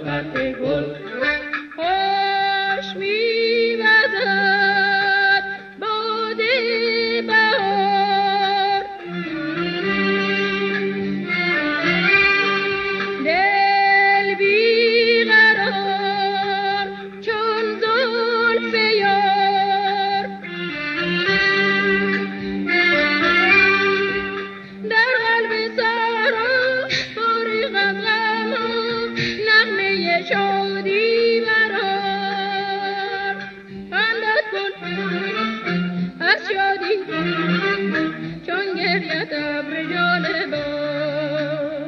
صحبت گل خوش می‌وزد باد بهار دل بیقرار چون زلف یار در قلب سارا فارغ از غم و نغمه شادی برار خندت کن از شادی چون گریت ابر ژاله بار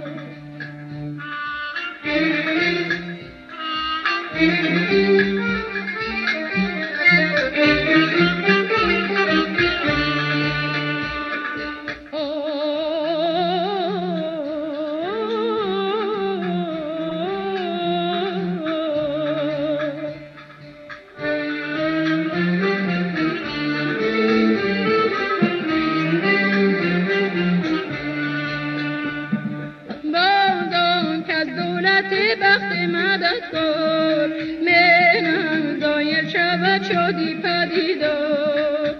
بازان که از دولت بخت مددکار منم زایر شود شادی پدیدار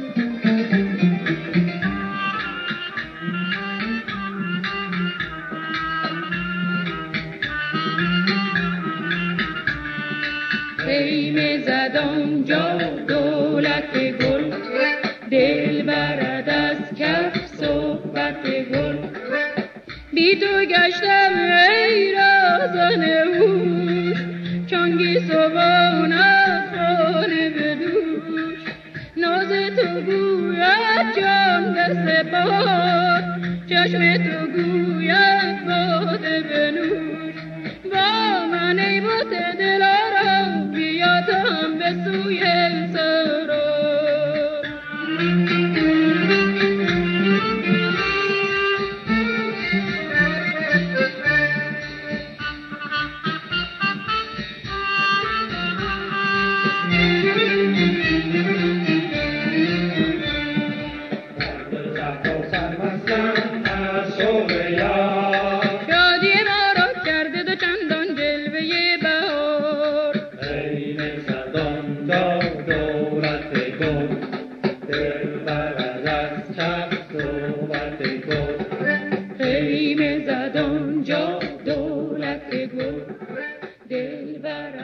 خیمه زد آنجا دولت گل دل برد از کف صحبت گل بی تو گشتم ای رازن هوش چون گیسوان از خانه به دوش ناز تو گوید جام دست باد چشم تو گوید باده بنوش با من ای بت دلارام بیا تا هم به سوی سرا شادی ما را کرده دو چندان جلوه بهار خیمه زد آنجا دولت گل دل برد از کف صحبت گل خیمه زد آنجا دولت گل دل بر